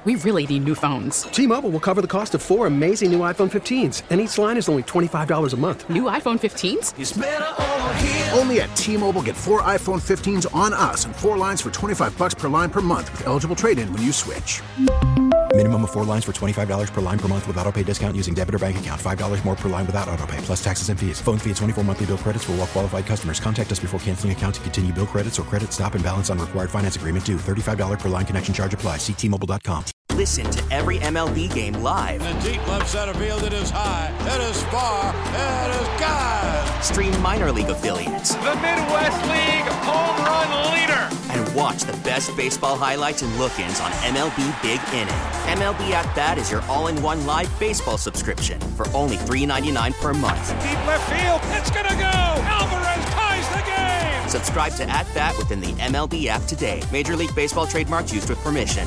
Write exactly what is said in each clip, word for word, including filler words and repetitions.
We really need new phones. T-Mobile will cover the cost of four amazing new iPhone fifteens, and each line is only twenty-five dollars a month. New iPhone fifteens? It's better over here. Only at T-Mobile, get four iPhone fifteens on us and four lines for twenty-five dollars per line per month with eligible trade-in when you switch. Minimum of four lines for twenty-five dollars per line per month with autopay discount using debit or bank account. five dollars more per line without autopay, plus taxes and fees. Phone fee at twenty-four monthly bill credits for well-qualified customers. Contact us before canceling account to continue bill credits or credit stop and balance on required finance agreement due. thirty-five dollars per line connection charge applies. See T Mobile dot com. Listen to every M L B game live. In the deep left center field, it is high, it is far, it is gone. Stream minor league affiliates. The Midwest League home run leader. And watch the best baseball highlights and look-ins on M L B Big Inning. M L B At Bat is your all-in-one live baseball subscription for only three dollars and ninety-nine cents per month. Deep left field, it's gonna go. Alvarez ties the game. Subscribe to At Bat within the M L B app today. Major League Baseball trademarks used with permission.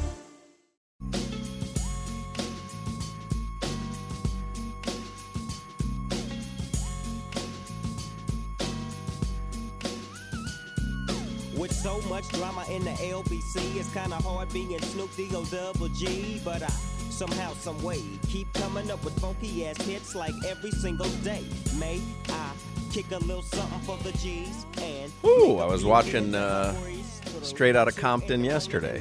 With so much drama in the L B C, it's kinda hard being Snoop D-O double G, but I somehow, some way keep coming up with funky ass hits like every single day. May I kick a little something for the G's and Ooh, I was watching uh, Straight Outta Compton yesterday.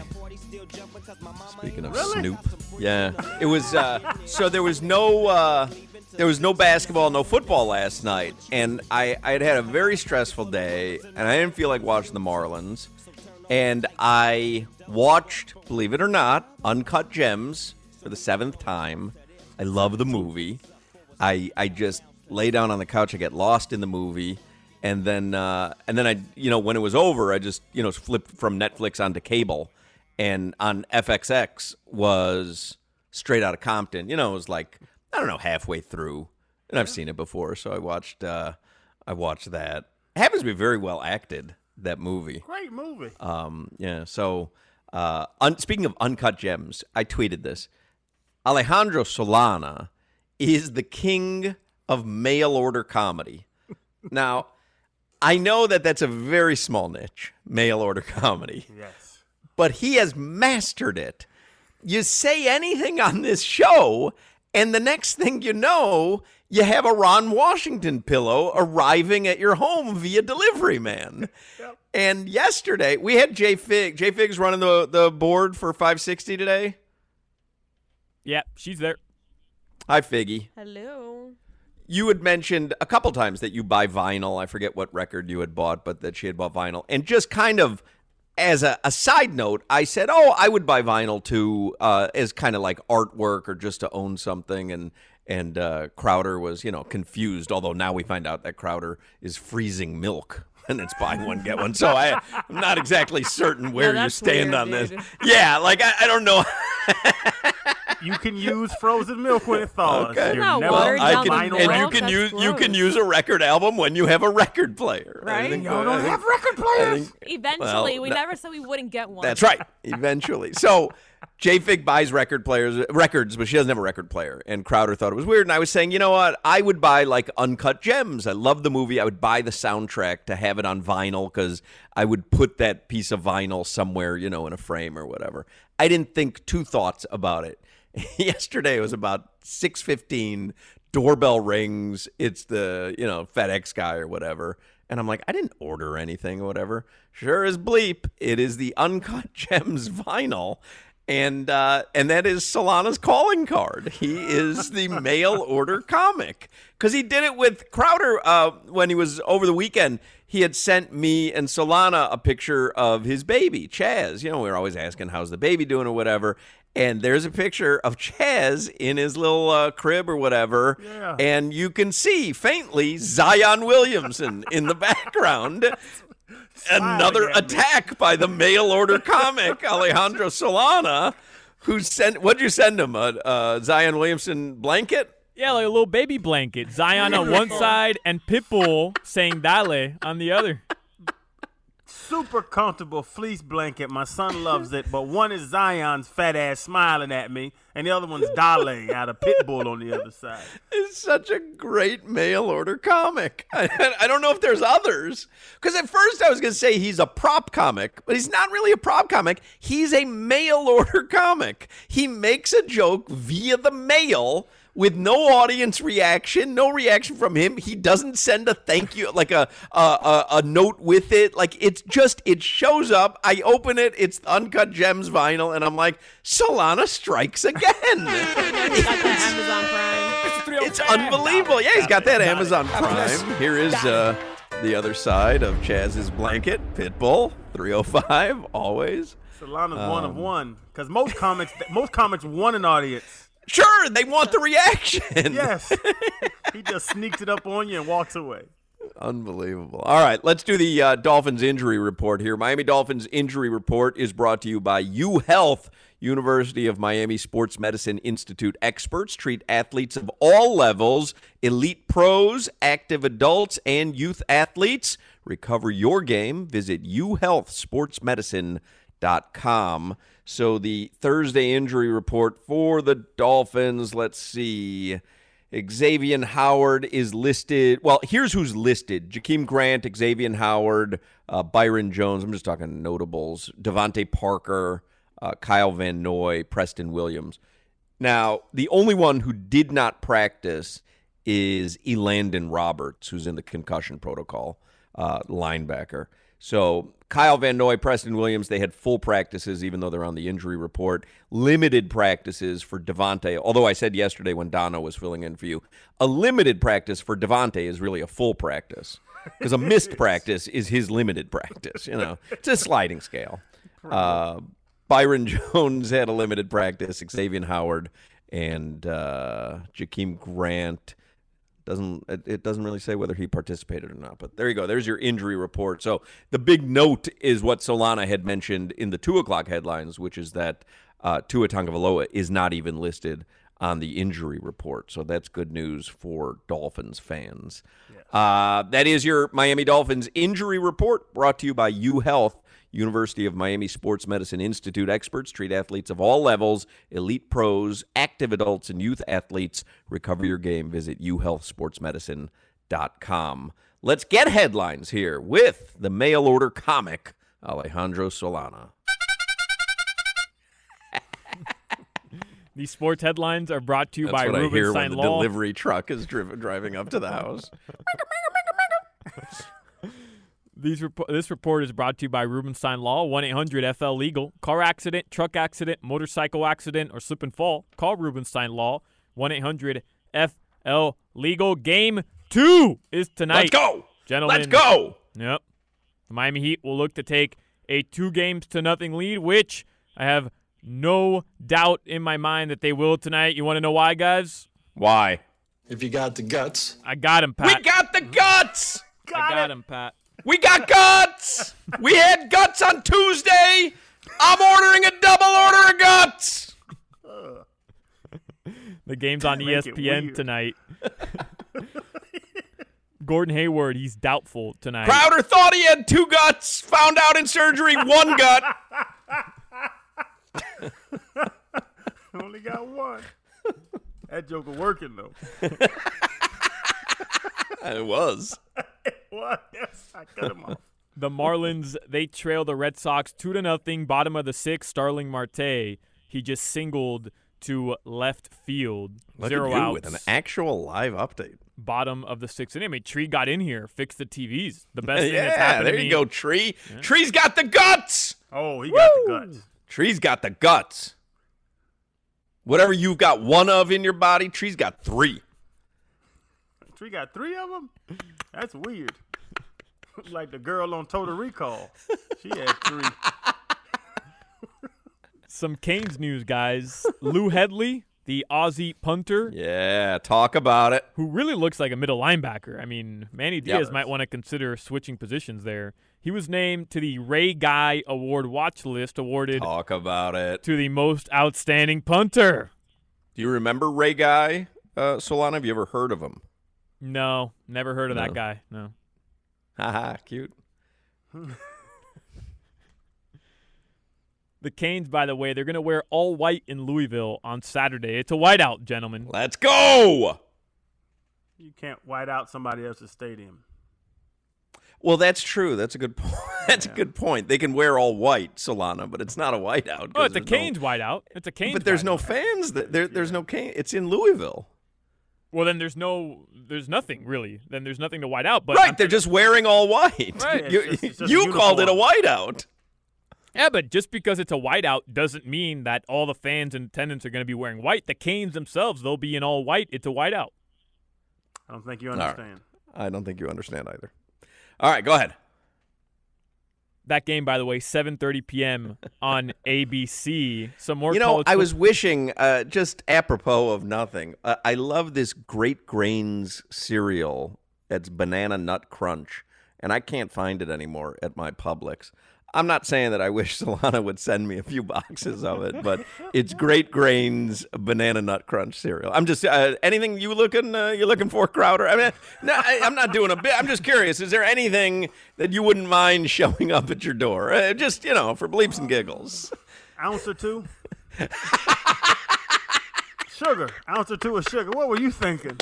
Speaking of really? Snoop, yeah, it was. Uh, so there was no. Uh, There was no basketball, no football last night, and I, I had had a very stressful day, and I didn't feel like watching the Marlins, and I watched, believe it or not, Uncut Gems for the seventh time. I love the movie. I I just lay down on the couch, I get lost in the movie, and then uh, and then I, you know, when it was over, I just, you know, flipped from Netflix onto cable, and on F X X was Straight Outta Compton. You know, it was like, I don't know, halfway through, and I've seen it before, so I watched. Uh, I watched that. It happens to be very well acted. That movie, great movie. Um, yeah. So, uh, un- speaking of Uncut Gems, I tweeted this. Alejandro Solana is the king of mail order comedy. Now, I know that that's a very small niche, mail order comedy. Yes, but he has mastered it. You say anything on this show, and the next thing you know, you have a Ron Washington pillow arriving at your home via delivery man. Yep. And yesterday, we had Jay Fig. Jay Fig's running the, the board for five sixty today. Yeah, she's there. Hi, Figgy. Hello. You had mentioned a couple times that you buy vinyl. I forget what record you had bought, but that she had bought vinyl. And just kind of as a, a side note, I said, oh, I would buy vinyl too, uh, as kind of like artwork or just to own something. And and uh, Crowder was, you know, confused, although now we find out that Crowder is freezing milk and it's buy one, get one. So I, I'm not exactly certain where yeah, you stand weird, on dude. this. Yeah, like, I, I don't know. You can use frozen milk when it thaws. Okay. You're Not never watered I down can, the and milk, you can that's use you gross. can use a record album when you have a record player. Right? I think, Y'all uh, don't I think- have record players. think- Eventually, well, we no- never said we wouldn't get one. That's right. Eventually. So J-Fig buys record players, records, but she doesn't have a record player. And Crowder thought it was weird. And I was saying, you know what? I would buy like Uncut Gems. I love the movie. I would buy the soundtrack to have it on vinyl because I would put that piece of vinyl somewhere, you know, in a frame or whatever. I didn't think two thoughts about it. Yesterday it was about six fifteen. Doorbell rings. It's the, you know, FedEx guy or whatever. And I'm like, I didn't order anything or whatever. Sure as bleep, it is the Uncut Gems vinyl. And uh, and that is Solana's calling card. He is the mail order comic. Because he did it with Crowder uh, when he was over the weekend. He had sent me and Solana a picture of his baby, Chaz. You know, we were always asking, how's the baby doing or whatever. And there's a picture of Chaz in his little uh, crib or whatever. Yeah. And you can see faintly Zion Williamson in the background. Another attack by the mail order comic, Alejandro Solana, who sent, what'd you send him? A, a Zion Williamson blanket? Yeah, like a little baby blanket. Zion on one side and Pitbull saying Dale on the other. super comfortable fleece blanket. My son loves it, but one is Zion's fat ass smiling at me, and the other one's Dale out of Pitbull on the other side. It's such a great mail order comic. I, I don't know if there's others. Because at first I was going to say he's a prop comic, but he's not really a prop comic. He's a mail order comic. He makes a joke via the mail with no audience reaction, no reaction from him. He doesn't send a thank you, like a a, a, a note with it. Like, it's just, it shows up. I open it. It's Uncut Gems vinyl, and I'm like, Solana strikes again. He's got that Amazon Prime. It's unbelievable. Yeah, he's got that Amazon Prime. Here is uh, the other side of Chaz's blanket. Pitbull, three oh five, always. Solana's Um, one of one, because most comics, most comics want an audience. Sure, they want the reaction. Yes. He just sneaks it up on you and walks away. Unbelievable. All right, let's do the uh, Dolphins injury report here. Miami Dolphins injury report is brought to you by UHealth, University of Miami Sports Medicine Institute. Experts treat athletes of all levels, elite pros, active adults, and youth athletes. Recover your game. Visit u health sports medicine dot com. So the Thursday injury report for the Dolphins, let's see. Xavier Howard is listed. Well, here's who's listed. Jakeem Grant, Xavier Howard, uh, Byron Jones. I'm just talking notables. Devontae Parker, uh, Kyle Van Noy, Preston Williams. Now, the only one who did not practice is Elandon Roberts, who's in the concussion protocol, uh, linebacker. So Kyle Van Noy, Preston Williams, they had full practices, even though they're on the injury report. Limited practices for Devontae, although I said yesterday when Donna was filling in for you, a limited practice for Devontae is really a full practice, because a missed practice is his limited practice. You know, it's a sliding scale. Uh, Byron Jones had a limited practice, Xavier Howard, and uh, Jakeem Grant. Doesn't it doesn't really say whether he participated or not, but there you go. There's your injury report. So the big note is what Solana had mentioned in the two o'clock headlines, which is that uh, Tua Tagovailoa is not even listed on the injury report. So that's good news for Dolphins fans. Yes. Uh, that is your Miami Dolphins injury report, brought to you by UHealth, University of Miami Sports Medicine Institute. Experts treat athletes of all levels, elite pros, active adults, and youth athletes. Recover your game. Visit u health sports medicine dot com. Let's get headlines here with the mail order comic, Alejandro Solana. These sports headlines are brought to you That's by what I hear Rubenstein when the Law. delivery truck is driven, driving up to the house. These rep- this report is brought to you by Rubenstein Law, one eight hundred F L Legal. Car accident, truck accident, motorcycle accident, or slip and fall. Call Rubenstein Law, one eight hundred F L Legal. Game two is tonight. Let's go. Gentlemen. Let's go. Yep. The Miami Heat will look to take a two games to nothing lead, which I have no doubt in my mind that they will tonight. You want to know why, guys? Why? If you got the guts. I got him, Pat. We got the guts. Got I got him, Pat. We got guts. We had guts on Tuesday. I'm ordering a double order of guts. The game's on E S P N tonight. Gordon Hayward, he's doubtful tonight. Crowder thought he had two guts, found out in surgery one gut. Only got one. That joke was working, though. It was. It was. Yes, I cut him off. The Marlins, they trail the Red Sox two to nothing. Bottom of the sixth, Starling Marte, he just singled to left field. Look Zero at you outs. with an actual live update. Bottom of the sixth inning. I mean, Tree got in here, fixed the T Vs. The best thing yeah, that's happened there to me. you go, Tree. Yeah. Tree's got the guts. Oh, he got Woo! the guts. Tree's got the guts. Whatever you've got one of in your body, Tree's got three. Tree got three of them? That's weird. Like the girl on Total Recall. She had three. Some Canes news, guys. Lou Headley, the Aussie punter. Yeah, talk about it. Who really looks like a middle linebacker. I mean, Manny Diaz Yep. might want to consider switching positions there. He was named to the Ray Guy Award watch list, awarded Talk about it. to the most outstanding punter. Do you remember Ray Guy, uh, Solana? Have you ever heard of him? No, never heard of No. that guy. No. Haha, cute. The Canes, by the way, they're going to wear all white in Louisville on Saturday. It's a whiteout, gentlemen. Let's go! You can't white out somebody else's stadium. Well, that's true. That's a good point. That's Yeah. a good point. They can wear all white, Solana, but it's not a whiteout. Oh, it's a there's Canes no, whiteout. It's a Canes But there's whiteout. no fans. That, there, there's no Canes. It's in Louisville. Well, then there's no, there's nothing really. Then there's nothing to white out. But Right, I'm they're just wearing all white. Right. You, Yeah, it's just- it's just you a called it a uniform. whiteout. Yeah, but just because it's a whiteout doesn't mean that all the fans in attendance are going to be wearing white. The Canes themselves, they'll be in all white. It's a whiteout. I don't think you All right. understand. I don't think you understand either. All right, go ahead. That game, by the way, seven thirty p.m. on A B C. Some more You know, college I was football- wishing, uh, just apropos of nothing, uh, I love this Great Grains cereal. It's Banana Nut Crunch, and I can't find it anymore at my Publix. I'm not saying that I wish Solana would send me a few boxes of it, but it's Great Grains Banana Nut Crunch cereal. I'm just uh, anything you looking uh, you looking for, Crowder? I mean, no, I, I'm not doing a bit. I'm just curious. Is there anything that you wouldn't mind showing up at your door? Uh, just you know, for bleeps and giggles. Ounce or two? Sugar. Ounce or two of sugar. What were you thinking?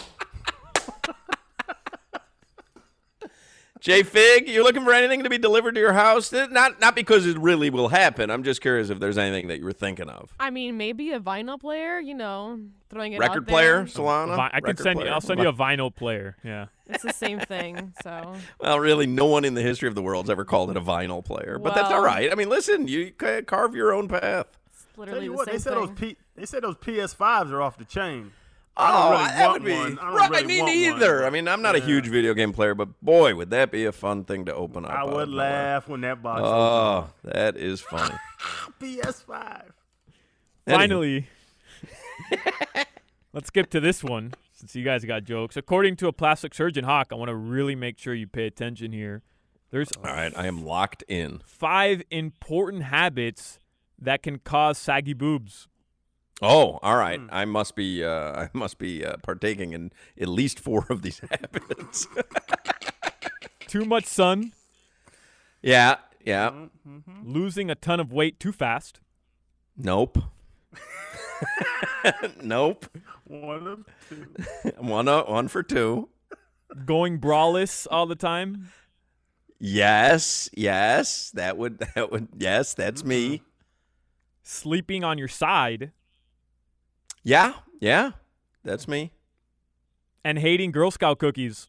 Jay Fig, you're looking for anything to be delivered to your house? Not not because it really will happen. I'm just curious if there's anything that you were thinking of. I mean, maybe a vinyl player, you know, throwing it Record out player, there. Solana? Vi- I can Record send you. player. I'll send you a vinyl player. Yeah. It's the same thing, so. Well, really, no one in the history of the world's ever called it a vinyl player. But that's all Well- right. I mean, listen, you ca- carve your own path. It's Tell literally you the what, same they said thing. those P, they said those P S fives are off the chain. Oh, I don't really that want would be one. I don't right. really me want neither. one. I mean, I'm not a Yeah. huge video game player, but boy, would that be a fun thing to open up. I out would of nowhere. laugh when that box Oh, that is funny. opened. P S five. Finally, let's skip to this one since you guys got jokes. According to a plastic surgeon, Hawk, I want to really make sure you pay attention here. There's All right, I am locked in. five important habits that can cause saggy boobs. Oh, all right. Hmm. I must be. Uh, I must be uh, partaking in at least four of these habits. Too much sun, yeah, yeah. Mm-hmm. losing a ton of weight too fast, Nope. Nope. One of two. One, uh, one for two. going braless all the time, Yes, yes. That would. That would. Yes, that's me. sleeping on your side, Yeah, yeah. That's me. and hating Girl Scout cookies.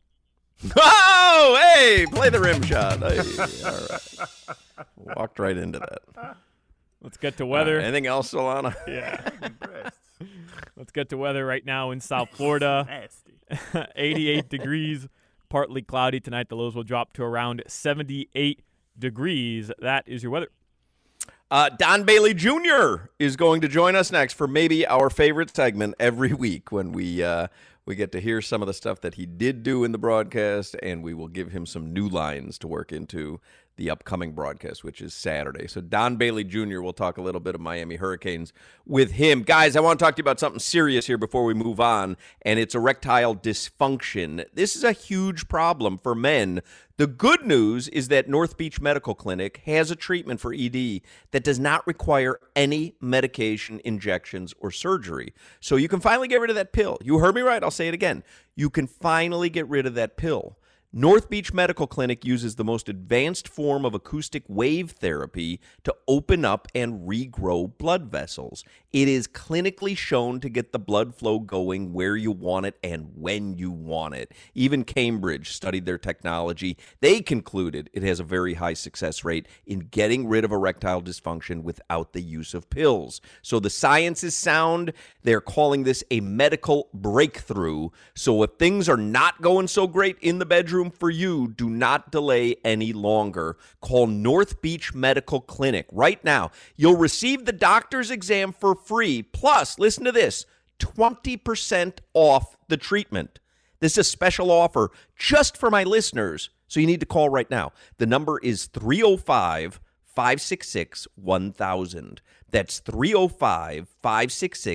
Oh, hey! Play the rim shot. Hey, all right. Walked right into that. Let's get to weather. All right, anything else, Solana? Yeah. Impressed. Let's get to weather right now in South Florida. Nasty. eighty-eight degrees, partly cloudy tonight. The lows will drop to around seventy-eight degrees. That is your weather. Uh, Don Bailey Junior is going to join us next for maybe our favorite segment every week when we uh, we get to hear some of the stuff that he did do in the broadcast, and we will give him some new lines to work into the upcoming broadcast, which is Saturday. So Don Bailey Junior, we'll talk a little bit of Miami Hurricanes with him. Guys, I want to talk to you about something serious here before we move on, and it's erectile dysfunction. This is a huge problem for men. The good news is that North Beach Medical Clinic has a treatment for E D that does not require any medication, injections, or surgery. So you can finally get rid of that pill. You heard me right. I'll say it again. You can finally get rid of that pill. North Beach Medical Clinic uses the most advanced form of acoustic wave therapy to open up and regrow blood vessels. It is clinically shown to get the blood flow going where you want it and when you want it. Even Cambridge studied their technology. They concluded it has a very high success rate in getting rid of erectile dysfunction without the use of pills. So the science is sound. They're calling this a medical breakthrough. So if things are not going so great in the bedroom for you, do not delay any longer. Call North Beach Medical Clinic right now. You'll receive the doctor's exam for free. Plus, listen to this, twenty percent off the treatment. This is a special offer just for my listeners. So you need to call right now. The number is three oh five, five six six, one thousand. That's three oh five, five six six,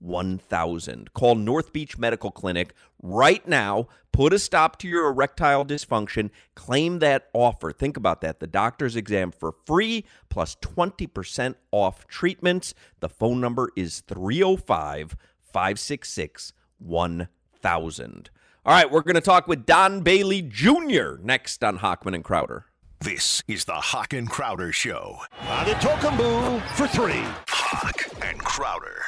one thousand. Call North Beach Medical Clinic right now. Put a stop to your erectile dysfunction. Claim that offer. Think about that. The doctor's exam for free plus twenty percent off treatments. The phone number is three oh five, five six six, one thousand. All right, we're going to talk with Don Bailey Junior next on Hochman and Crowder. This is the Hawk and Crowder Show. Adetokunbo for three. Hawk and Crowder.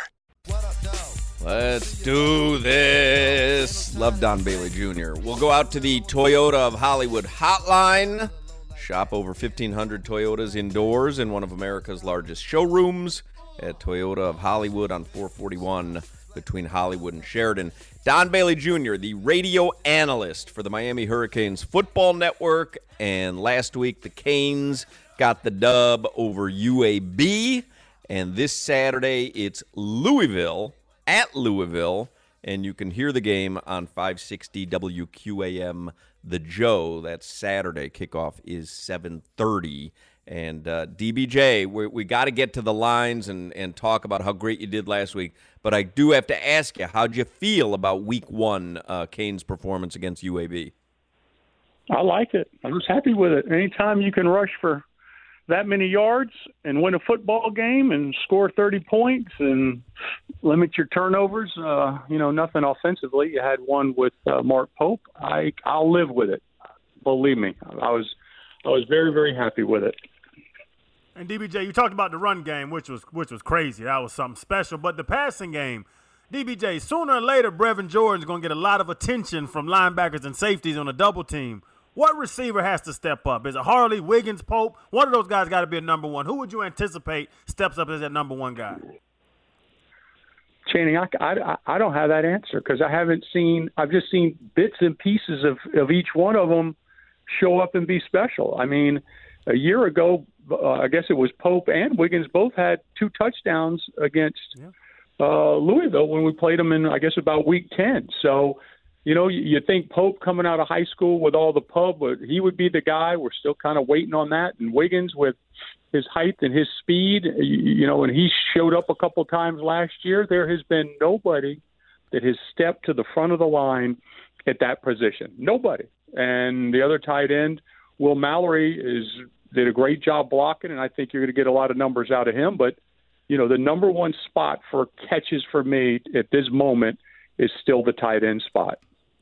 Let's do this. Love Don Bailey Junior We'll go out to the Toyota of Hollywood hotline. Shop over fifteen hundred Toyotas indoors in one of America's largest showrooms at Toyota of Hollywood on four forty-one between Hollywood and Sheridan. Don Bailey Junior, the radio analyst for the Miami Hurricanes Football Network. And last week, the Canes got the dub over U A B. And this Saturday, it's Louisville at Louisville. And you can hear the game on five sixty W Q A M The Joe. That Saturday kickoff is seven thirty. And uh, D B J, we, we got to get to the lines and, and talk about how great you did last week. But I do have to ask you, how'd you feel about week one, uh, Canes' performance against U A B? I like it. I was happy with it. Anytime you can rush for that many yards and win a football game and score thirty points and limit your turnovers, uh, you know, nothing offensively. You had one with uh, Mark Pope. I, I'll live with it. Believe me. I was I was very, very happy with it. And D B J, you talked about the run game, which was which was crazy. That was something special. But the passing game, D B J, sooner or later, Brevin Jordan's going to get a lot of attention from linebackers and safeties on a double team. What receiver has to step up? Is it Harley, Wiggins, Pope? One of those guys got to be a number one. Who would you anticipate steps up as that number one guy? Channing, I, I, I don't have that answer because I haven't seen – I've just seen bits and pieces of, of each one of them show up and be special. I mean, a year ago, uh, I guess it was Pope and Wiggins both had two touchdowns against yeah. uh, Louisville when we played them in, I guess, about week ten. So, you know, you, you think Pope coming out of high school with all the pub, he would be the guy. We're still kind of waiting on that. And Wiggins with his height and his speed, you, you know, and he showed up a couple times last year. There has been nobody that has stepped to the front of the line at that position. Nobody. And the other tight end, Will Mallory, is did a great job blocking, and I think you're going to get a lot of numbers out of him. But, you know, the number one spot for catches for me at this moment is still the tight end spot.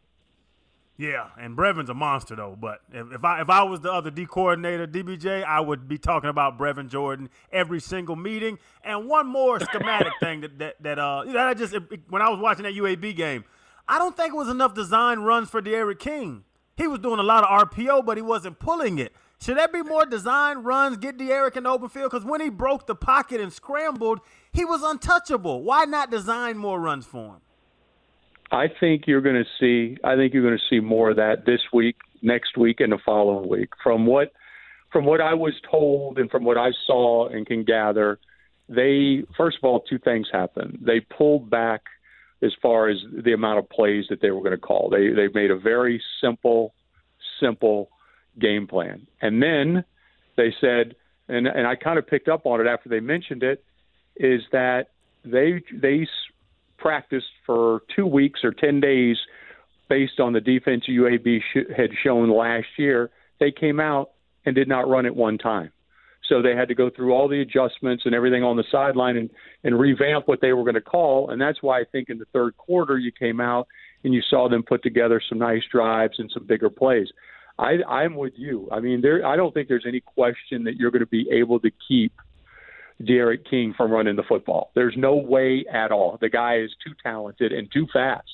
Yeah, and Brevin's a monster, though. But if, if I if I was the other D coordinator, D B J, I would be talking about Brevin Jordan every single meeting. And one more schematic thing that that that uh that I just it, when I was watching that U A B game, I don't think it was enough design runs for D'Eriq King. He was doing a lot of R P O, but he wasn't pulling it. Should there be more design runs, get D'Eriq in the open field? Because when he broke the pocket and scrambled, he was untouchable. Why not design more runs for him? I think you're going to see. I think you're going to see more of that this week, next week, and the following week. From what, from what I was told, and from what I saw and can gather, they first of all, two things happened. They pulled back as far as the amount of plays that they were going to call. They they made a very simple, simple game plan, and then they said, and and I kind of picked up on it after they mentioned it, is that they they. practiced for two weeks or ten days based on the defense U A B sh- had shown last year. They came out and did not run it one time. So they had to go through all the adjustments and everything on the sideline and, and revamp what they were going to call. And that's why I think in the third quarter you came out and you saw them put together some nice drives and some bigger plays. I, I'm with you. I mean, there. I don't think there's any question that you're going to be able to keep D'Eriq King from running the football. There's no way at all. The guy is too talented and too fast.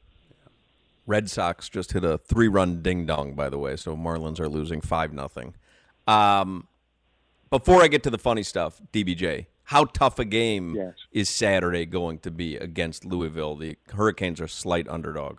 Red Sox just hit a three-run ding-dong, by the way, so Marlins are losing five nothing. Um, before I get to the funny stuff, D B J, how tough a game yes. is Saturday going to be against Louisville? The Hurricanes are slight underdog.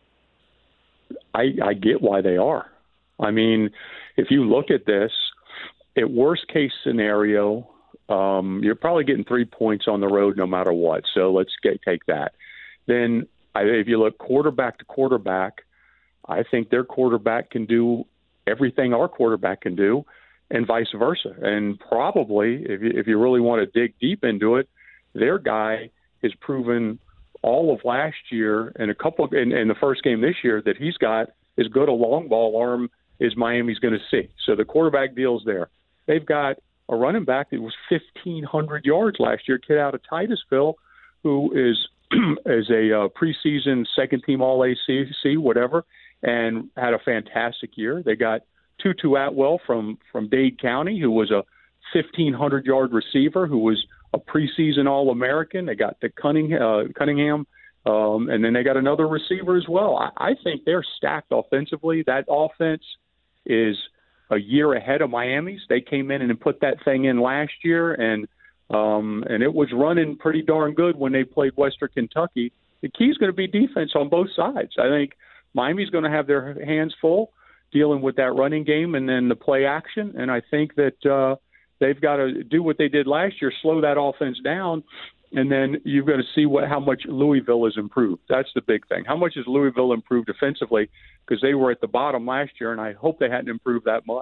I, I get why they are. I mean, if you look at this, at worst-case scenario, Um, you're probably getting three points on the road no matter what. So let's get, take that. Then I, if you look quarterback to quarterback, I think their quarterback can do everything our quarterback can do and vice versa. And probably, if you, if you really want to dig deep into it, their guy has proven all of last year and a couple of, in, in the first game this year that he's got as good a long ball arm as Miami's going to see. So the quarterback deal's there. They've got a running back that was fifteen hundred yards last year, kid out of Titusville, who is is a uh, preseason second team All A C C, whatever, and had a fantastic year. They got Tutu Atwell from from Dade County, who was a fifteen hundred yard receiver, who was a preseason All American. They got the Cunning, uh, Cunningham, um, and then they got another receiver as well. I, I think they're stacked offensively. That offense is a year ahead of Miami's. They came in and put that thing in last year, and um, and it was running pretty darn good when they played Western Kentucky. The key is going to be defense on both sides. I think Miami's going to have their hands full dealing with that running game and then the play action, and I think that uh, they've got to do what they did last year, slow that offense down, and then you've got to see what how much Louisville has improved. That's the big thing. How much has Louisville improved defensively? Because they were at the bottom last year, and I hope they hadn't improved that much.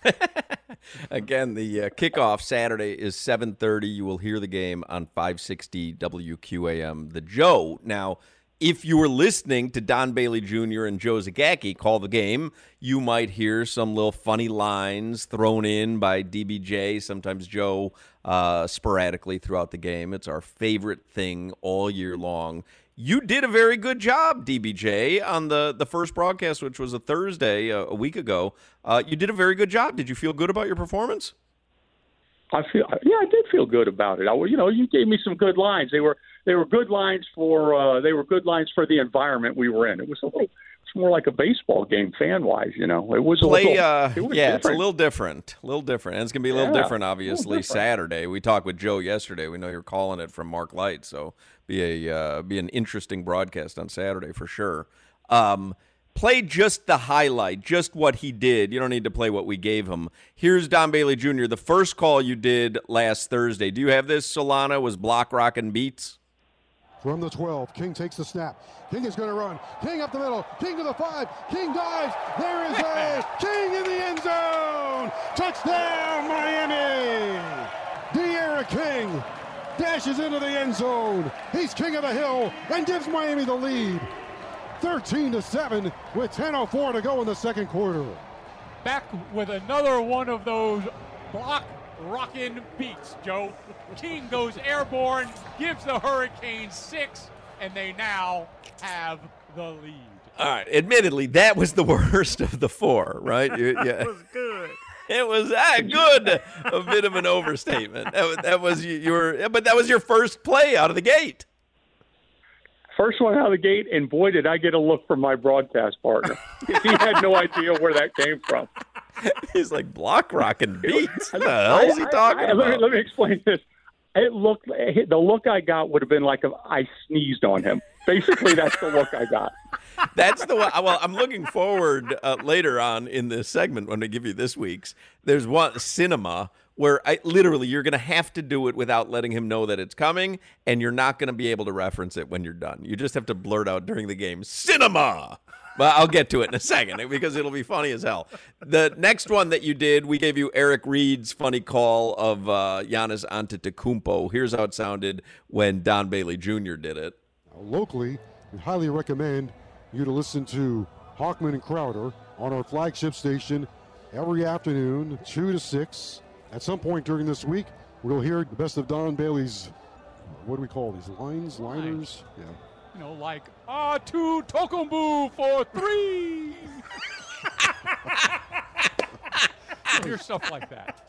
Again, the uh, kickoff Saturday is seven thirty. You will hear the game on five sixty W Q A M. The Joe. Now, if you were listening to Don Bailey Junior and Joe Zagacki call the game, you might hear some little funny lines thrown in by D B J, sometimes Joe, uh, sporadically throughout the game. It's our favorite thing all year long. You did a very good job, D B J, on the, the first broadcast, which was a Thursday a, a week ago. Uh, you did a very good job. Did you feel good about your performance? I feel, yeah, I did feel good about it. I, you know, you gave me some good lines. They were they were good lines for uh, they were good lines for the environment we were in. It was a little, it's more like a baseball game fan wise. You know, it was a Play, little. Uh, it was yeah, different. it's a little different, a little different, and it's gonna be a little Yeah, different, obviously. different. Saturday, we talked with Joe yesterday. We know you're calling it from Mark Light, so be a uh, be an interesting broadcast on Saturday for sure. Um, Play just the highlight, just what he did. You don't need to play what we gave him. Here's Don Bailey Junior The first call you did last Thursday. Do you have this, Solana? Was block, rock, and beats? From the twelve, King takes the snap. King is going to run. King up the middle. King to the five. King dives. There is a King in the end zone. Touchdown, Miami. De'Ara King dashes into the end zone. He's king of the hill and gives Miami the lead. thirteen to seven with ten oh four to go in the second quarter. Back with another one of those block rockin' beats, Joe. King goes airborne, gives the Hurricanes six, and they now have the lead. All right. Admittedly, that was the worst of the four, right? You, yeah. It was good. It was ah, good. A bit of an overstatement. That was, that was your, but that was your first play out of the gate. First one out of the gate, and boy, did I get a look from my broadcast partner. He had no idea where that came from. He's like, block, rock, and beats. What the hell is he talking I, I, about? Let me, let me explain this. It looked, the look I got would have been like if I sneezed on him. Basically, that's the look I got. That's the one. Well, I'm looking forward uh, later on in this segment when we give you this week's. There's one cinema where I literally you're going to have to do it without letting him know that it's coming, and you're not going to be able to reference it when you're done. You just have to blurt out during the game, cinema. But I'll get to it in a second because it'll be funny as hell. The next one that you did, we gave you Eric Reed's funny call of uh, Giannis Antetokounmpo. Here's how it sounded when Don Bailey Junior did it. Locally, we highly recommend you to listen to Hawkman and Crowder on our flagship station every afternoon, two to six. At some point during this week, we'll hear the best of Don Bailey's, what do we call these, lines, liners? Yeah. You know, like, ah, two Tokumbu for three. Hear stuff like that.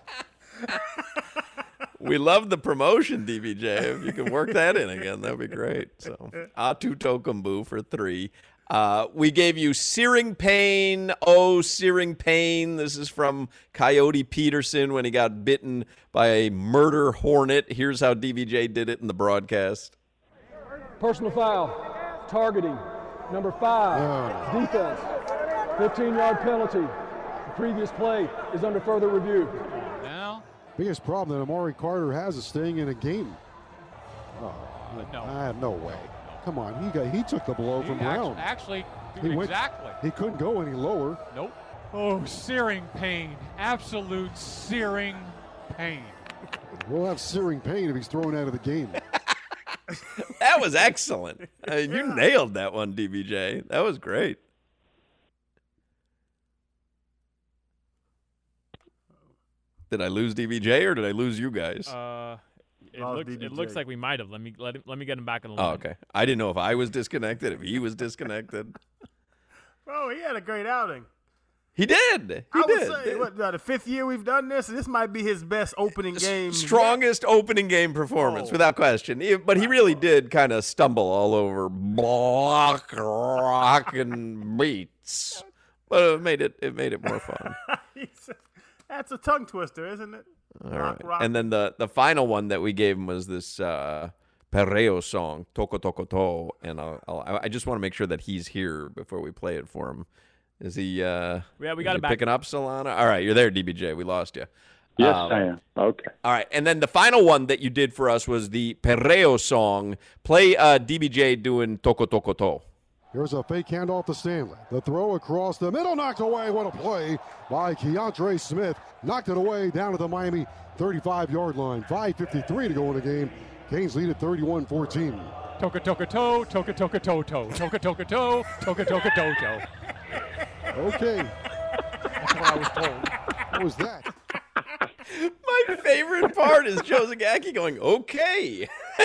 We love the promotion, D B J. If you can work that in again, that'd be great. So, Atu Tokumbu for three. Uh, we gave you Searing Pain. Oh, Searing Pain. This is from Coyote Peterson when he got bitten by a murder hornet. Here's how D B J did it in the broadcast. Personal foul, targeting, number five, oh. Defense, fifteen-yard penalty. The previous play is under further review. Now, biggest problem that Amari Carter has is staying in a game. Oh, uh, no, ah, no way. Come on, he got he took the blow he from actually, Brown. Actually, he exactly. Went, he couldn't go any lower. Nope. Oh, searing pain, absolute searing pain. We'll have searing pain if he's thrown out of the game. that was excellent. Uh, you yeah. nailed that one, D B J. That was great. Did I lose D B J or did I lose you guys? Uh, it Oh, looks D B J. it looks like we might have. Let me let him, let me get him back on the line. Oh, okay. I didn't know if I was disconnected, if he was disconnected. Bro, he had a great outing. He did. He I did. would say, what, uh, the fifth year we've done this, this might be his best opening game. Strongest opening game performance, Oh. without question. He- But he really did kind of stumble all over block, rock, and beats. But it made it it made it more fun. That's a tongue twister, isn't it? All rock, right. rock. And then the, the final one that we gave him was this uh, Perreo song, Toko Toko To. And I'll, I'll, I just want to make sure that he's here before we play it for him. Is he uh, Yeah, we is got he it back. picking up, Solana? All right, you're there, D B J. We lost you. Yes, Um, I am. Okay. All right, and then the final one that you did for us was the Perreo song. Play uh, D B J doing Toko Toko To. Here's a fake handoff to Stanley. The throw across the middle, knocked away. What a play by Keontre Smith. Knocked it away down to the Miami thirty-five-yard line. five fifty-three to go in the game. Canes lead at thirty-one fourteen. Toka toka toe, toka toka toe toe, toka toka toe, toka toka toe toe. Okay. That's what I was told. What was that? My favorite part is Joe Zagacki going, okay.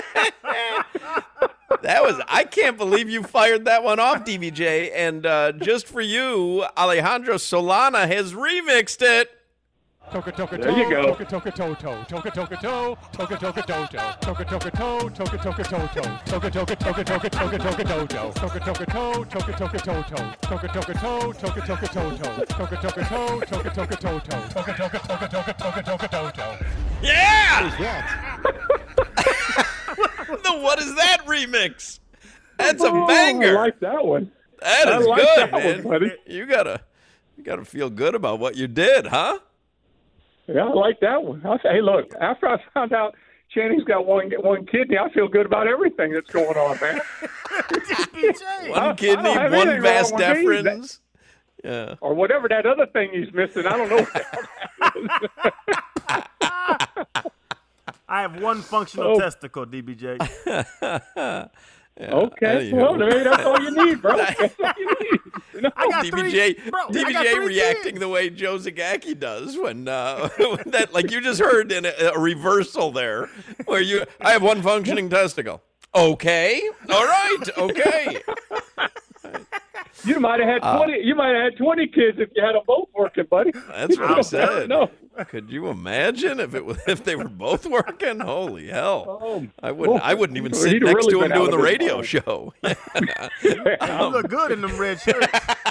That was, I can't believe you fired that one off, D B J. And uh, just for you, Alejandro Solana has remixed it. Toka toka There toe, you go. toka toka toe toe, toka toka toe, toka toka toe toe, toka toka toe, toka toka toe toe, toka toka toka toka toka toka toe toe, toka toka toe, toka toka toe toe, toka toka toe, toka toka toe toe, toka toka toe, toka toka toe toe, toka toka toka toka toka toka toe toe. Yeah! What was that? The What Is That remix? That's a Oh, banger. I like that one. That I is like good, that one, man. buddy. You gotta, you gotta feel good about what you did, huh? Yeah, I like that one. I say, hey, look, after I found out Channing's got one one kidney, I feel good about everything that's going on, man. One kidney, I don't have one anything vas wrong with me. deferens. Yeah. Or whatever that other thing he's missing. I don't know what that is. I have one functional Oh. testicle, D B J. Yeah, Okay, anywho. well, maybe that's all you need, bro. That's all you need. You know? I got D B J, three, bro, I D B got J three reacting kids. the way Joe Zagacki does when, uh, when that, like you just heard in a, a reversal there, where you, I have one functioning testicle. Okay, all right, okay. You might have had Uh, twenty. You might have had twenty kids if you had them both working, buddy. That's what I said. No. Could you imagine if it was, if they were both working? Holy hell! Oh, I wouldn't. I wouldn't even sit he'd next really to him been out doing of the his radio mind. show. You look good in them red shirts.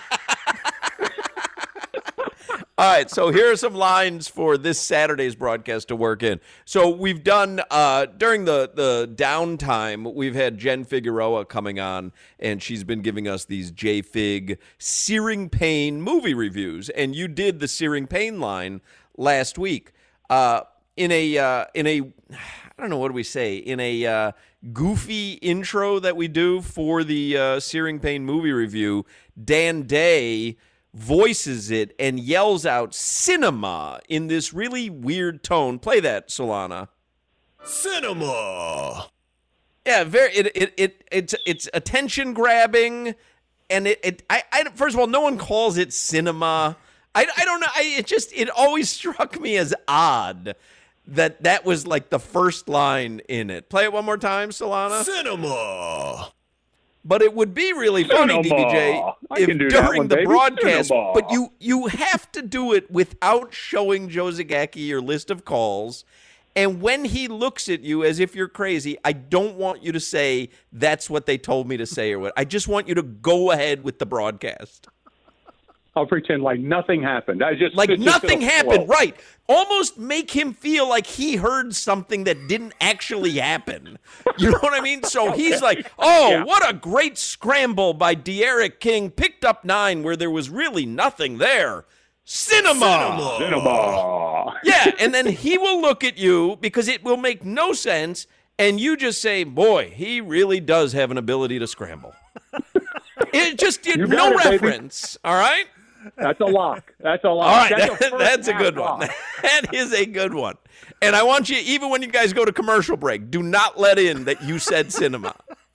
All right, so here are some lines for this Saturday's broadcast to work in. So we've done, uh, during the, the downtime, we've had Jen Figueroa coming on, and she's been giving us these J-Fig Searing Pain movie reviews. And you did the Searing Pain line last week. Uh, in a, uh, in a, I don't know, what do we say? In a uh, goofy intro that we do for the uh, Searing Pain movie review, Dan Day voices it and yells out cinema in this really weird tone. Play that, Solana. Cinema. Yeah, very. It it, it it's it's attention grabbing, and it, it I, I first of all, no one calls it cinema. I, I don't know. I, it just it always struck me as odd that that was like the first line in it. Play it one more time, Solana. Cinema. But it would be really funny, D B J, I if can do that during one, the baby. broadcast, Cinema. but you you have to do it without showing Joe Zagacki your list of calls. And when he looks at you as if you're crazy, I don't want you to say, that's what they told me to say or what. I just want you to go ahead with the broadcast. I'll pretend like nothing happened. I just Like it's just nothing gonna happened, flow. right. Almost make him feel like he heard something that didn't actually happen. You know what I mean? So he's like, oh, Yeah. what a great scramble by De'Aaron King. Picked up nine where there was really nothing there. Cinema. Cinema. Yeah, and then he will look at you because it will make no sense, and you just say, boy, he really does have an ability to scramble. It just did You no got it, baby. reference, all right? That's a lock. That's a lock. All right, That's, that- a that's a first good half one. lock. That is a good one. And I want you, even when you guys go to commercial break, do not let in that you said cinema.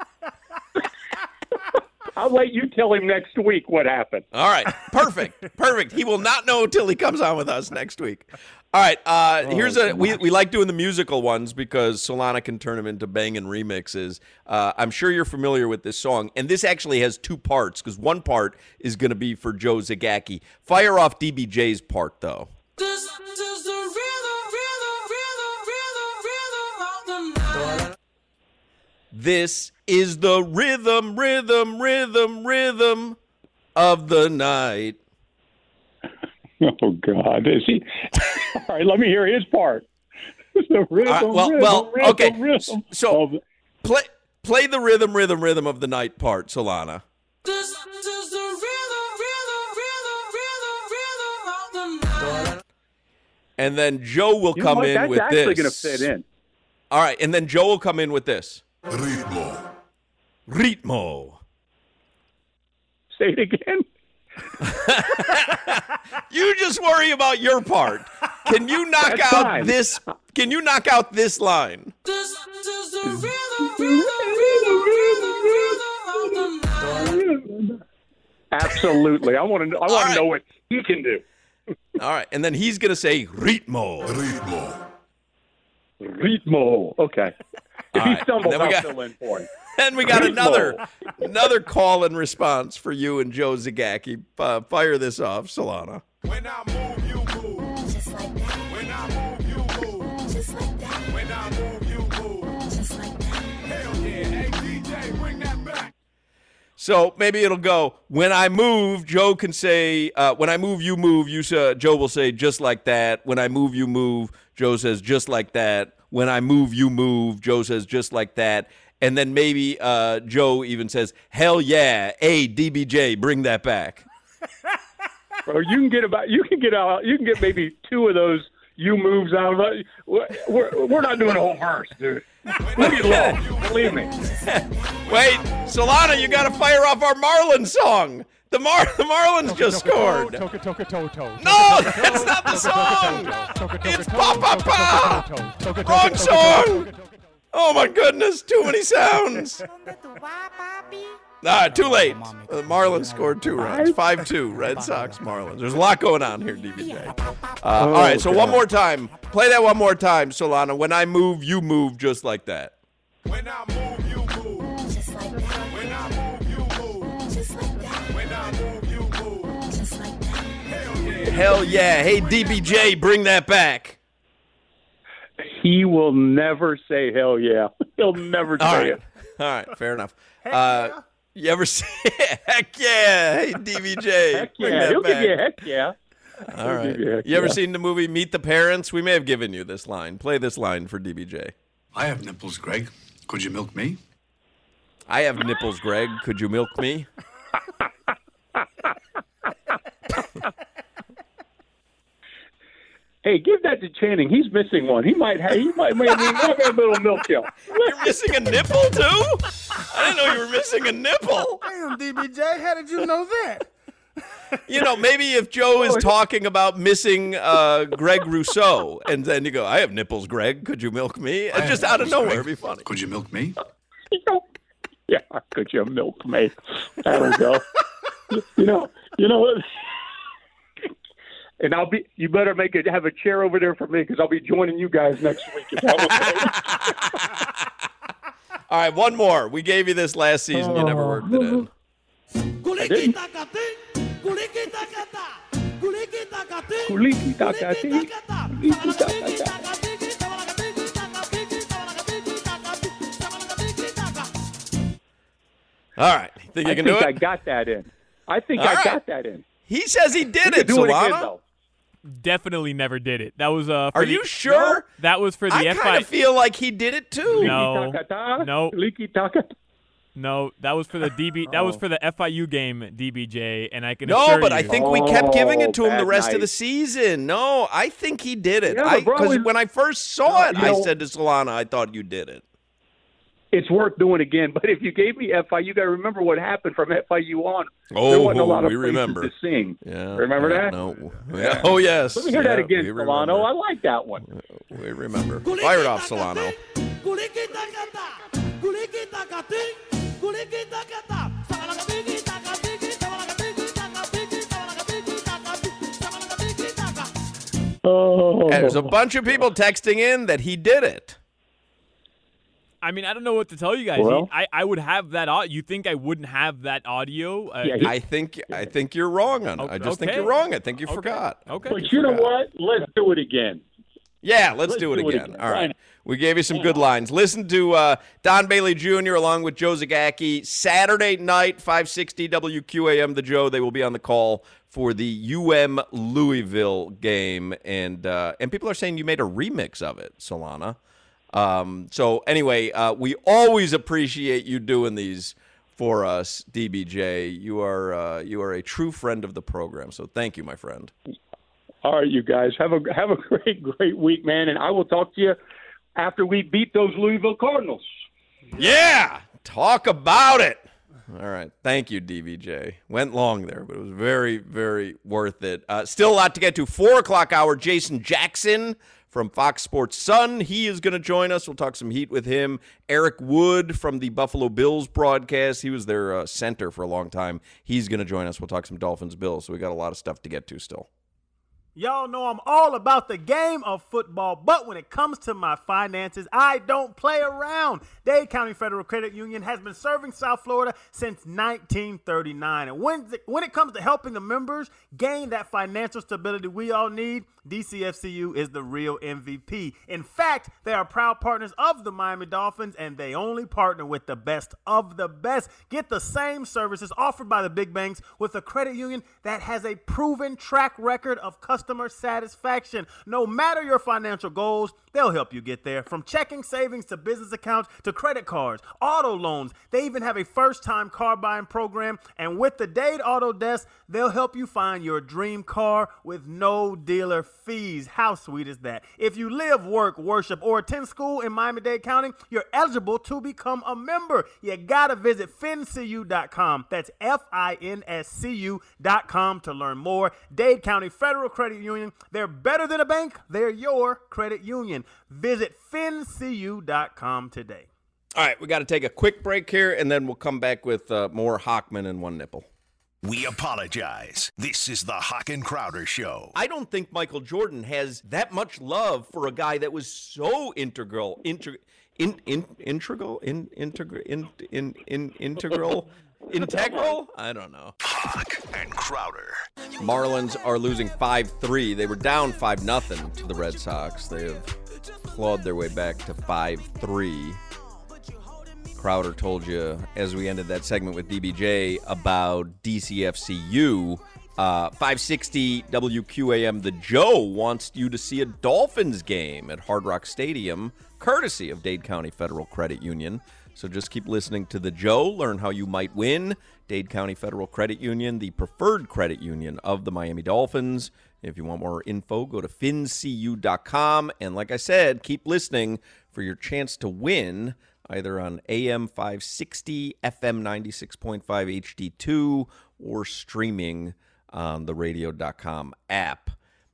I'll let you tell him next week what happened. All right, perfect, perfect. He will not know until he comes on with us next week. All right, uh, oh, here's a we, we like doing the musical ones because Solana can turn them into banging remixes. Uh, I'm sure you're familiar with this song, and this actually has two parts because one part is going to be for Joe Zagacki. Fire off D B J's part, though. This is the rhythm, rhythm, rhythm, rhythm, rhythm of the night. This is the rhythm, rhythm, rhythm, rhythm of the night. Oh, God. Is he? All right, let me hear his part. The rhythm, uh, well, rhythm, well, rhythm, okay. rhythm so of... play play the rhythm, rhythm, rhythm of the night part, Solana. This is the rhythm, rhythm, rhythm, rhythm, rhythm of the night. And then Joe will you come know in That's with this. That's actually going to fit in. All right, and then Joe will come in with this. Ritmo. Ritmo. Say it again. You just worry about your part. Can you knock That's out fine. this? Can you knock out this line? This is the rhythm, rhythm, rhythm, rhythm, rhythm of the night. Absolutely. I want to. I want right. to know what he can do. All right, and then he's gonna say ritmo. Ritmo. Ritmo. Okay. If All he right. stumbles, Then we I'll got- fill in for him. And we got Ritmo. another another call and response for you and Joe Zagacki. Uh, fire this off, Solana. When I move, you move. Just like that. When I move, you move. Just like that. When I move, you move. Just like that. Hell yeah. Hey, D J, bring that back. So maybe it'll go, when I move, Joe can say, uh, when I move, you move. You say, Joe will say, just like that. When I move, you move. Joe says, just like that. When I move, you move. Joe says, just like that. And then maybe uh, Joe even says, hell yeah, hey, D B J, bring that back. Bro, you can get about. You can get out. You can get maybe two of those you moves out of it. We're, we're not doing a whole verse, dude. Leave it alone. Believe me. Wait, Solana, you got to fire off our Marlins song. The Mar the Marlins just scored. Toka toka toto. No, that's not the song. It's pa pa pa. Wrong song. Oh my goodness, too many sounds. Ah, too late. The Marlins scored two runs. five two, Red Sox, Marlins. There's a lot going on here, D B J. Uh, all right, so one more time. Play that one more time, Solana. When I move, you move just like that. When I move, you move. Just like that. When I move, you move. Just like that. When I move, you move. Just like that. Hell yeah. Hell yeah. Hey, D B J, bring that back. He will never say hell yeah. He'll never say All right. it. All right, fair enough. Uh, you ever see heck yeah? Hey, D B J. Heck bring yeah. that He'll back. give you a heck yeah. All He'll right. give you a heck You ever yeah. seen the movie Meet the Parents? We may have given you this line. Play this line for D B J. I have nipples, Greg. Could you milk me? I have nipples, Greg. Could you milk me? Hey, give that to Channing. He's missing one. He might have. He might. Maybe have a little milk hill. You're missing a nipple too? I didn't know you were missing a nipple. Damn, D B J, how did you know that? You know, maybe if Joe is talking about missing uh, Greg Rousseau, and then you go, "I have nipples, Greg. Could you milk me?" And just out of nowhere, it'd be funny. Could you milk me? Yeah, could you milk me? That'll go. You know. You know what? And I'll be. You better make it. Have a chair over there for me because I'll be joining you guys next week. Is that okay? All right, one more. We gave you this last season. You never worked it in. I didn't. Kuliki takati. Kuliki takati. All right, think you I can think do it? I got that in. I think All I right. got that in. He says he did it, Do it Solana. again, though. Definitely never did it. That was uh. For Are the, you sure? That was for the I F I. kind of feel like he did it too. No, Takata. no, Kuliki takata. no. That was for the D B. That was for the F I U game, D B J, and I can No, assure but you, I think we kept giving it to him bad the rest night. of the season. No, I think he did it. Yeah, but I bro, because it- when I first saw it, you I know- said to Solana, I thought you did it. It's worth doing again. But if you gave me F I U, you got to remember what happened from F I U on. Oh, there wasn't a lot of we places remember. to sing. Yeah, Remember yeah, that? No. Yeah. Oh yes. Let me hear that Yeah, again, we Solano. remember. I like that one. We remember. Fire it off, Solano. Kuliki takata. Kuliki takati. Kuliki takata. There's a bunch of people texting in that he did it. I mean, I don't know what to tell you guys. Well- I, I would have that. au- You think I wouldn't have that audio? Uh, Yeah, he- I think I think you're wrong on it. I just think Okay. you're wrong. I think you Okay. forgot. Okay. But you know what? Let's do it again. Yeah, let's, Let's do it do it again. again. All right. Fine. We gave you some good lines. Listen to uh, Don Bailey Junior along with Joe Zagacki Saturday night, five sixty W Q A M The Joe. They will be on the call for the U M Louisville game. And uh, and people are saying you made a remix of it, Solana. Um, so anyway, uh, we always appreciate you doing these for us, D B J. You are uh, you are a true friend of the program. So thank you, my friend. All right, you guys have a have a great great week, man, and I will talk to you after we beat those Louisville Cardinals. Yeah, talk about it. All right. Thank you, D V J. Went long there, but it was very, very worth it. Uh, still a lot to get to. Four o'clock hour, Jason Jackson from Fox Sports Sun. He is going to join us. We'll talk some Heat with him. Eric Wood from the Buffalo Bills broadcast. He was their uh, center for a long time. He's going to join us. We'll talk some Dolphins Bills. So we got a lot of stuff to get to still. Y'all know I'm all about the game of football, but when it comes to my finances, I don't play around. Dade County Federal Credit Union has been serving South Florida since nineteen thirty-nine. And when, when it comes to helping the members gain that financial stability we all need, D C F C U is the real M V P. In fact, they are proud partners of the Miami Dolphins, and they only partner with the best of the best. Get the same services offered by the big banks with a credit union that has a proven track record of customer satisfaction. No matter your financial goals, they'll help you get there. From checking, savings, to business accounts, to credit cards, auto loans. They even have a first-time car buying program. And with the Dade Auto Desk, they'll help you find your dream car with no dealer fees. How sweet is that? If you live, work, worship, or attend school in Miami-Dade County, you're eligible to become a member. You gotta visit fin c u dot com. That's F I N S C U dot com to learn more. Dade County Federal Credit Union. They're better than a bank. They're your credit union. Visit fin c u dot com today. All right, we got to take a quick break here, and then we'll come back with uh, more Hockman and One Nipple. We apologize. This is the Hawk and Crowder Show. I don't think Michael Jordan has that much love for a guy that was so integral, inter, in, in, integral, in, integral, in, in, in, integral, integral. I don't know. Hawk and Crowder. Marlins are losing five three. They were down five nothing to the Red Sox. They have clawed their way back to five three. Crowder told you as we ended that segment with D B J about D C F C U. Uh, five sixty W Q A M The Joe wants you to see a Dolphins game at Hard Rock Stadium, courtesy of Dade County Federal Credit Union. So just keep listening to The Joe. Learn how you might win. Dade County Federal Credit Union, the preferred credit union of the Miami Dolphins. If you want more info, go to fin c u dot com. And like I said, keep listening for your chance to win either on A M five sixty, F M ninety-six point five H D two, or streaming on the radio dot com app.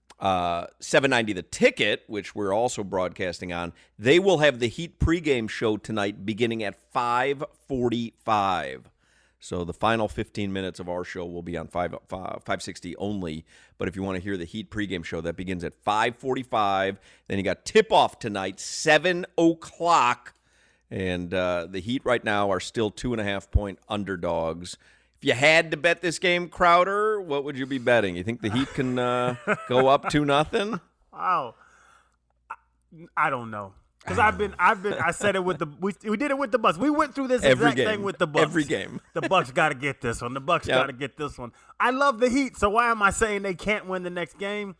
Uh, seven ninety The Ticket, which we're also broadcasting on, they will have the Heat pregame show tonight beginning at five forty-five. So the final fifteen minutes of our show will be on five, five sixty only. But if you want to hear the Heat pregame show, that begins at five forty-five. Then you got tip-off tonight, seven o'clock. And uh, the Heat right now are still two and a half point underdogs. If you had to bet this game, Crowder, what would you be betting? You think the Heat can uh, go up two nothing? Wow, I, I don't know because I've been, I've been, I said it with the, we, we did it with the Bucks. We went through this Every exact game. thing with the Bucks. Every game. The Bucks got to get this one. The Bucks Yep. got to get this one. I love the Heat, so why am I saying they can't win the next game?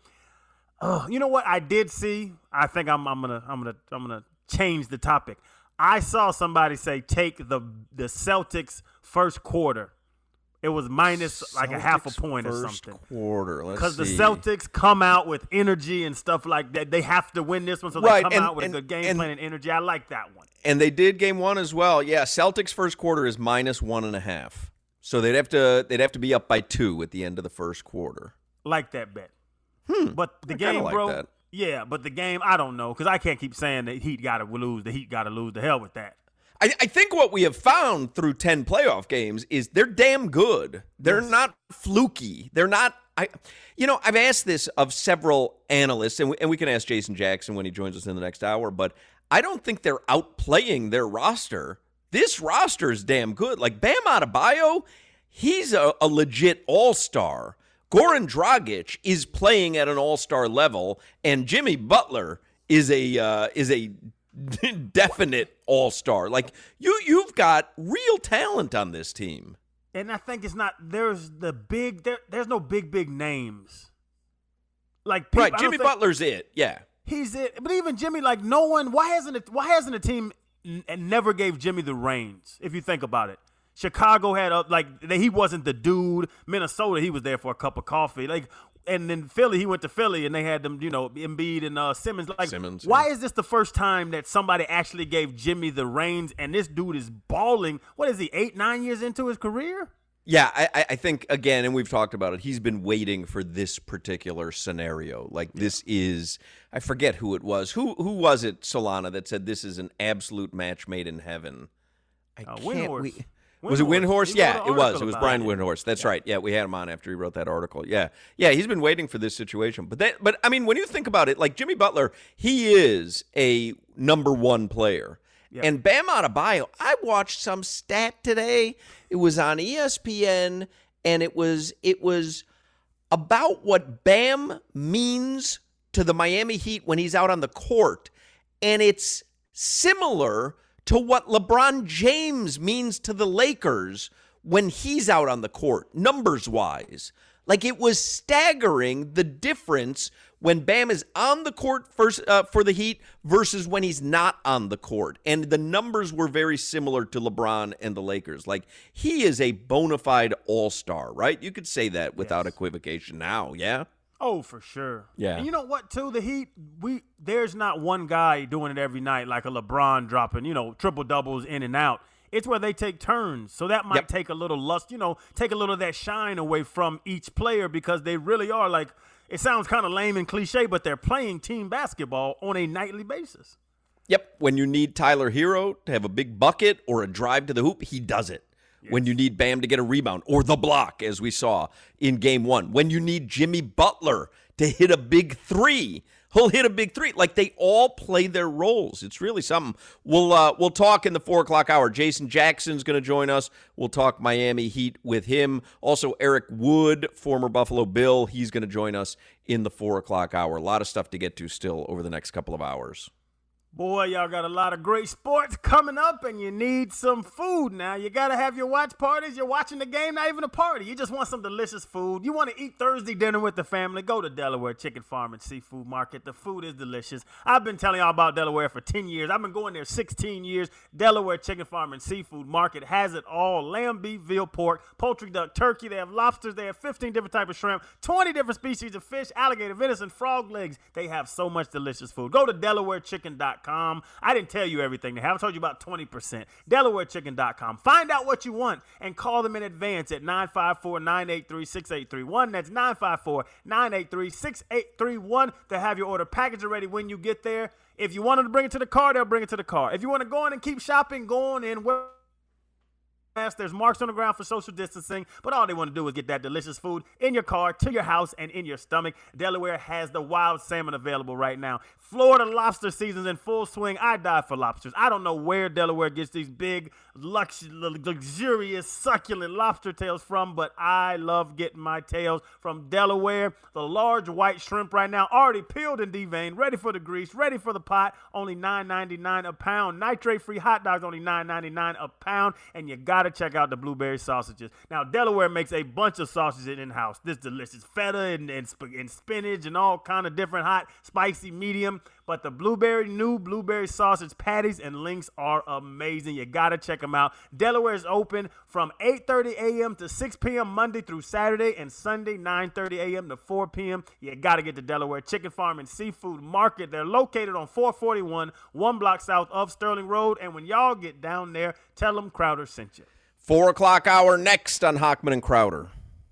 Oh, you know what I did see? I think I'm, I'm gonna, I'm gonna, I'm gonna change the topic. I saw somebody say take the the Celtics first quarter. It was minus like a half a Celtics point or first something. Quarter, let's Because the see. Celtics come out with energy and stuff like that. They have to win this one, so Right, they come and- out with and- a good game and- plan and energy. I like that one. And they did game one as well. Yeah, Celtics first quarter is minus one and a half. So they'd have to they'd have to be up by two at the end of the first quarter. Like that bet. Hmm, But the I kinda game, like bro. that. Yeah, but the game, I don't know, because I can't keep saying the Heat got to lose. The Heat got to lose. The hell with that. I, I think what we have found through ten playoff games is they're damn good. They're Yes. not fluky. They're not I, you know, I've asked this of several analysts, and we, and we can ask Jason Jackson when he joins us in the next hour, but I don't think they're outplaying their roster. This roster is damn good. Like Bam Adebayo, he's a, a legit all-star. Goran Dragic is playing at an all-star level, and Jimmy Butler is a uh, is a definite all-star. Like you, you've got real talent on this team. And I think it's not there's the big there, there's no big big names. Like people, right, Jimmy Butler's it. Yeah, he's it. But even Jimmy, like no one. Why hasn't it? Why hasn't a team n- never gave Jimmy the reins? If you think about it, Chicago had a, like he wasn't the dude. Minnesota, he was there for a cup of coffee. Like, and then Philly, he went to Philly and they had them, you know, Embiid and uh, Simmons. Like, Simmons, why yeah. is this the first time that somebody actually gave Jimmy the reins? And this dude is balling. What is he? Eight, nine years into his career? Yeah, I, I think, again, and we've talked about it, he's been waiting for this particular scenario. Like, this is, I forget who it was. Who who was it, Solana, that said this is an absolute match made in heaven? I Uh, can't. Windhorst. We, was it Windhorst. Windhorst? He Yeah, wrote it an was. article It was about Brian it. Windhorst. That's Yeah. right. Yeah, we had him on after he wrote that article. Yeah. Yeah, he's been waiting for this situation. But, that, but I mean, when you think about it, like Jimmy Butler, he is a number one player. Yep. And Bam Adebayo, I watched some stat today. It was on E S P N, and it was it was about what Bam means to the Miami Heat when he's out on the court. And it's similar to what LeBron James means to the Lakers when he's out on the court, numbers-wise. Like, it was staggering, the difference when Bam is on the court first, uh, for the Heat versus when he's not on the court. And the numbers were very similar to LeBron and the Lakers. Like, he is a bona fide all-star, right? You could say that without Yes. equivocation now, yeah? Oh, for sure. Yeah. And you know what, too? The Heat, we there's not one guy doing it every night like a LeBron dropping, you know, triple-doubles in and out. It's where they take turns. So that might Yep. take a little lust, you know, take a little of that shine away from each player because they really are like, it sounds kind of lame and cliche, but they're playing team basketball on a nightly basis. Yep. When you need Tyler Hero to have a big bucket or a drive to the hoop, he does it. Yes. When you need Bam to get a rebound or the block, as we saw in game one. When you need Jimmy Butler to hit a big three, he'll hit a big three. Like, they all play their roles. It's really something. We'll uh, we'll talk in the four o'clock hour. Jason Jackson's going to join us. We'll talk Miami Heat with him. Also, Eric Wood, former Buffalo Bill, he's going to join us in the four o'clock hour. A lot of stuff to get to still over the next couple of hours. Boy, y'all got a lot of great sports coming up, and you need some food now. You got to have your watch parties. You're watching the game, not even a party. You just want some delicious food. You want to eat Thursday dinner with the family. Go to Delaware Chicken Farm and Seafood Market. The food is delicious. I've been telling y'all about Delaware for ten years. I've been going there sixteen years. Delaware Chicken Farm and Seafood Market has it all. Lamb, beef, veal, pork, poultry, duck, turkey. They have lobsters. They have fifteen different types of shrimp, twenty different species of fish, alligator, venison, frog legs. They have so much delicious food. Go to Delaware Chicken dot com. I didn't tell you everything. They have told you about twenty percent. Delaware Chicken dot com. Find out what you want and call them in advance at nine five four, nine eight three, six eight three one. That's nine five four, nine eight three, six eight three one. They'll have your order packaged ready when you get there. If you wanted to bring it to the car, they'll bring it to the car. If you want to go in and keep shopping, go on in. There's marks on the ground for social distancing, but all they want to do is get that delicious food in your car, to your house, and in your stomach. Delaware has the wild salmon available right now. Florida lobster season's in full swing. I die for lobsters. I don't know where Delaware gets these big, lux- luxurious, succulent lobster tails from, but I love getting my tails from Delaware. The large white shrimp right now, already peeled and deveined, ready for the grease, ready for the pot, only nine ninety-nine a pound. Nitrate-free hot dogs, only nine ninety-nine a pound, and you got to check out the blueberry sausages. Now, Delaware makes a bunch of sausages in-house. This delicious feta and, and, sp- and spinach and all kind of different hot, spicy, medium. But the blueberry, new blueberry sausage patties and links are amazing. You got to check them out. Delaware is open from eight thirty a.m. to six p.m. Monday through Saturday, and Sunday nine thirty a.m. to four p.m. You got to get to Delaware Chicken Farm and Seafood Market. They're located on four forty-one, one block south of Sterling Road. And when y'all get down there, tell them Crowder sent you. Four o'clock hour next on Hochman and Crowder.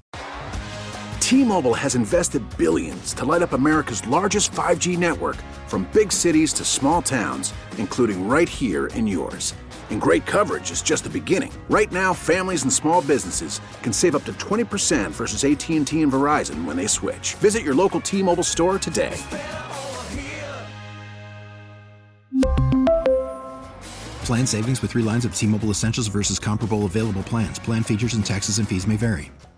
T-Mobile has invested billions to light up America's largest five G network, from big cities to small towns, including right here in yours. And great coverage is just the beginning. Right now, families and small businesses can save up to twenty percent versus A T and T and Verizon when they switch. Visit your local T-Mobile store today. Plan savings with three lines of T-Mobile Essentials versus comparable available plans. Plan features and taxes and fees may vary.